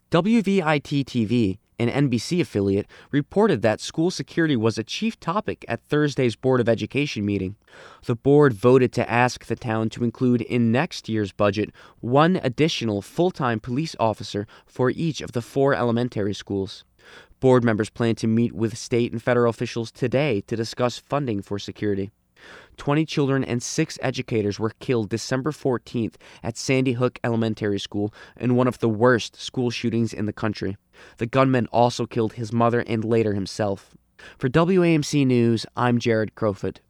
WVIT-TV, an NBC affiliate, reported that school security was a chief topic at Thursday's Board of Education meeting. The board voted to ask the town to include in next year's budget one additional full-time police officer for each of the 4 elementary schools. Board members plan to meet with state and federal officials today to discuss funding for security. 20 children and 6 educators were killed December 14th at Sandy Hook Elementary School in one of the worst school shootings in the country. The gunman also killed his mother and later himself. For WAMC News, I'm Jared Crowfoot.